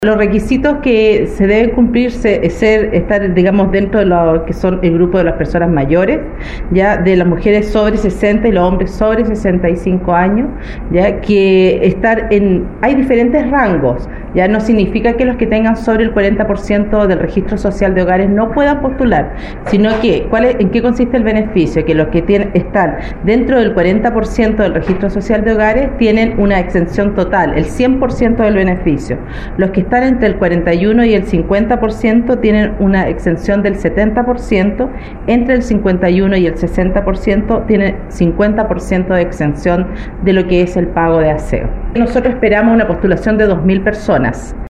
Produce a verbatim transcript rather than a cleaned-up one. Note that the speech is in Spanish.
Los requisitos que se deben cumplir es ser, estar, digamos, dentro de lo que son el grupo de las personas mayores, ya de las mujeres sobre sesenta y los hombres sobre sesenta y cinco años, ya que estar en, hay diferentes rangos, ya no significa que los que tengan sobre el cuarenta por ciento del registro social de hogares no puedan postular, sino que, ¿cuál es, en qué consiste el beneficio? Que los que tienen, están dentro del cuarenta por ciento del registro social de hogares tienen una exención total, el cien por ciento del beneficio. Los que están entre el cuarenta y uno y el cincuenta por ciento tienen una exención del setenta por ciento, entre el cincuenta y uno y el sesenta por ciento tienen cincuenta por ciento de exención de lo que es el pago de aseo. Nosotros esperamos una postulación de dos mil personas.